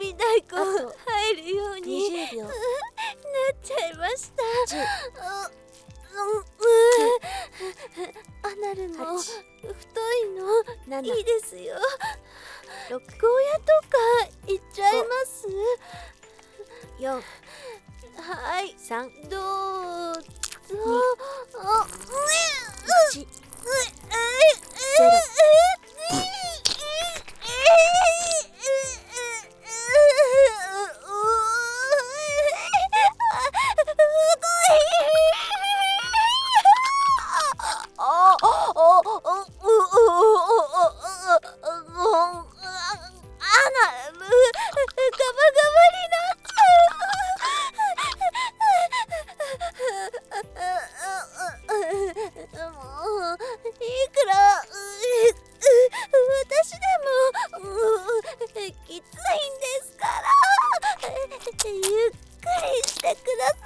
び太鼓あと入るように 20秒。 なっちゃいました。 10、 アナルも 8、 太いの 7、 いいですよ。 6、 ゴーヤとかいっちゃいます。 4、 はい、 3、 どうぞ。 1、0。 私でもきついんですから、ゆっくりしてください。